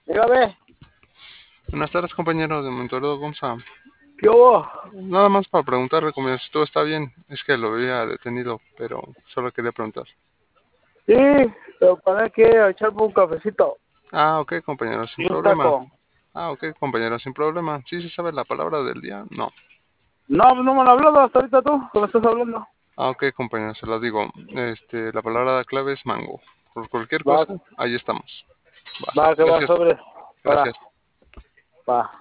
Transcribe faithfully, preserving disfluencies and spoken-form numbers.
Dígame, Buenas tardes, compañero de Montorudo Gonza. ¿qué hubo? Nada más para preguntarle, compañero, si todo está bien. Es que lo había detenido, pero solo quería preguntar. Sí, pero para qué echarme un cafecito Ah, ok, compañero, sin y un problema. taco. Ah, ok, compañero, sin problema. ¿Sí se sabe la palabra del día? No. No, pues no me lo has hablado hasta ahorita tú, que me estás hablando. Ah, ok, compañero, se lo digo. Este, la palabra clave es mango. Por cualquier Va, cosa, ahí estamos. Va. va, que va Gracias. sobre. Para, Gracias. va.